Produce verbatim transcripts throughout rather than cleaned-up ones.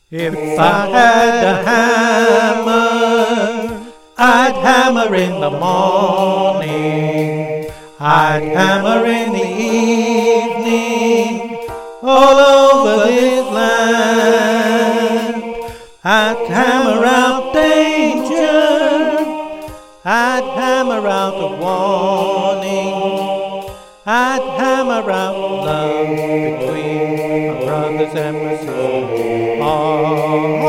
If I had a hammer, I'd hammer in the morning, I'd hammer in the evening, all over this land. I'd hammer out danger, I'd hammer out a warning, I'd hammer out love between my brothers and my sisters, all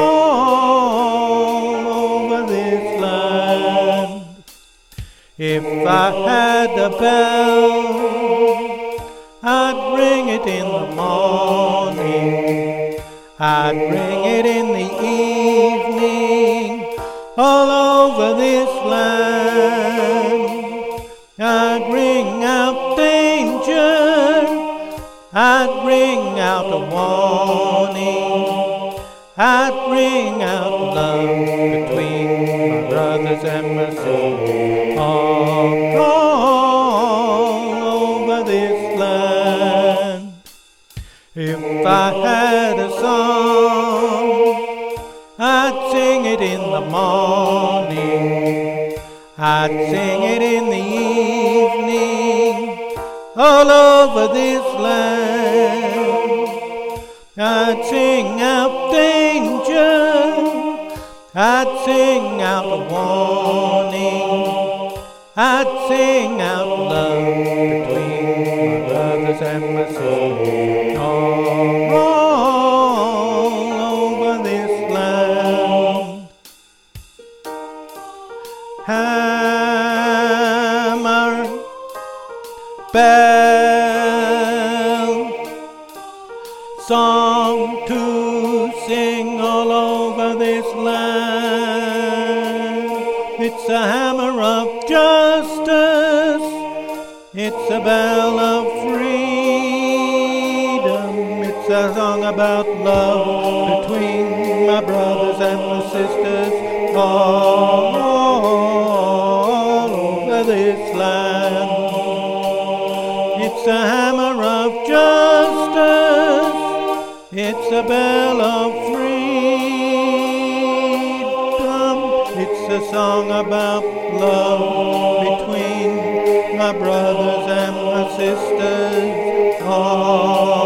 over this land. If I had a bell, I'd ring it in the morning, I'd ring it in the evening, all over this land. I'd ring out danger, I'd ring out a warning, I'd ring out love between my brothers and my sisters, all, all over this land. If I had a song, I'd sing it in the morning, I'd sing it in the evening, all over this land. I'd sing out danger, I'd sing out a warning, I'd sing out love between my brothers and my sisters, all, all over this land. Hammer, bell, song to sing all over this land. It's a hammer of justice, it's a bell of freedom, it's a song about love between my brothers and my sisters, all, all over this land. It's a hammer of justice, it's a bell of freedom, it's a song about love between my brothers and my sisters, all